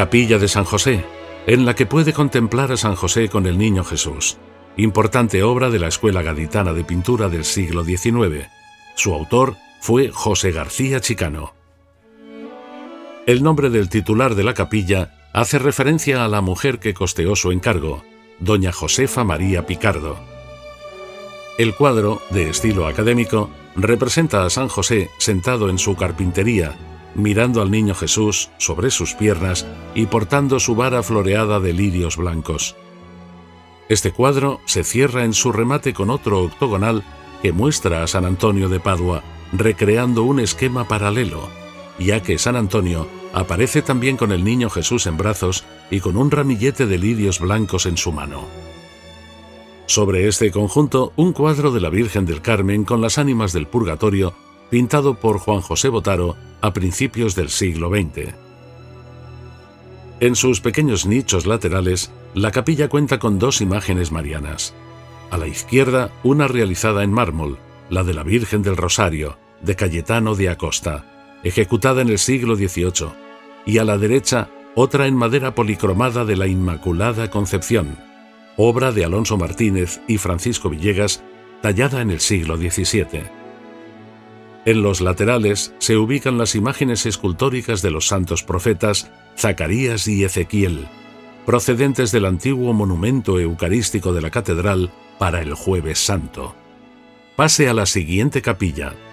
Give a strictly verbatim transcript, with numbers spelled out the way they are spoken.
Capilla de San José, en la que puede contemplar a San José con el Niño Jesús, importante obra de la Escuela Gaditana de Pintura del siglo diecinueve. Su autor fue José García Chicano. El nombre del titular de la capilla hace referencia a la mujer que costeó su encargo, doña Josefa María Picardo. El cuadro, de estilo académico, representa a San José sentado en su carpintería, mirando al Niño Jesús sobre sus piernas y portando su vara floreada de lirios blancos. Este cuadro se cierra en su remate con otro octogonal que muestra a San Antonio de Padua, recreando un esquema paralelo, ya que San Antonio aparece también con el Niño Jesús en brazos y con un ramillete de lirios blancos en su mano. Sobre este conjunto, un cuadro de la Virgen del Carmen con las ánimas del Purgatorio, pintado por Juan José Botaro a principios del siglo veinte. En sus pequeños nichos laterales, la capilla cuenta con dos imágenes marianas. A la izquierda, una realizada en mármol, la de la Virgen del Rosario, de Cayetano de Acosta, ejecutada en el siglo dieciocho, y a la derecha, otra en madera policromada de la Inmaculada Concepción, obra de Alonso Martínez y Francisco Villegas, tallada en el siglo diecisiete. En los laterales se ubican las imágenes escultóricas de los santos profetas Zacarías y Ezequiel, procedentes del antiguo monumento eucarístico de la catedral para el Jueves Santo. Pase a la siguiente capilla.